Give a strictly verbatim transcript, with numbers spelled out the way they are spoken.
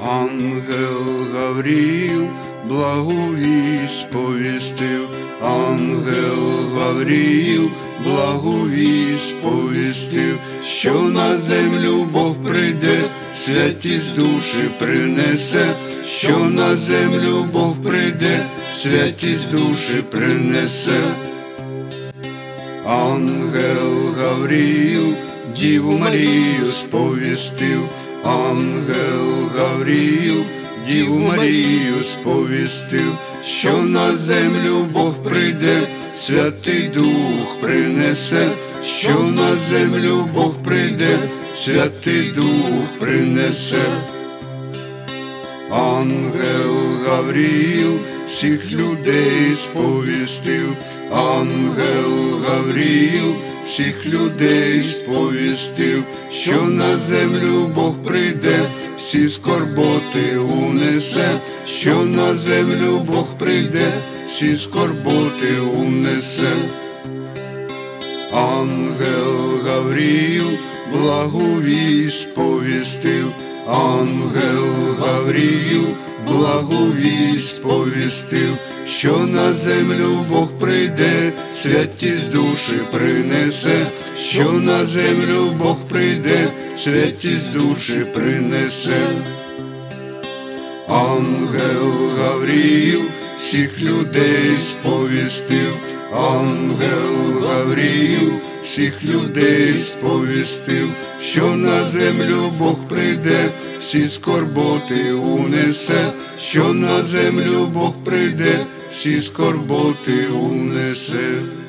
Ангел Гавріл благу вість сповістив, ангел Гавріл благу вість сповістив, що на землю Бог прийде, святість душі принесе, що на землю Бог прийде, святість душі принесе. Ангел Гавріл Діву Марію сповістив, ангел Гавріл Діву Марію сповістив, що на землю Бог прийде, Святий Дух принесе, що на землю Бог прийде, Святий Дух принесе. Ангел Гавріл всіх людей сповістив, ангел Гавріл всіх людей сповістив, що на землю Бог прийде, всі скорботи унесе, що на землю Бог прийде, всі скорботи унесе. Ангел Гавріл благу вість сповістив, ангел Гавріл благу вість сповістив, що на землю Бог прийде, святість душі принесе, що на землю Бог прийде, святість душі принесе. Ангел Гавріл всіх людей сповістив, ангел Гавріл всіх людей сповістив, що на землю Бог прийде, всі скорботи унесе, що на землю Бог прийде, всі скорботи унесе.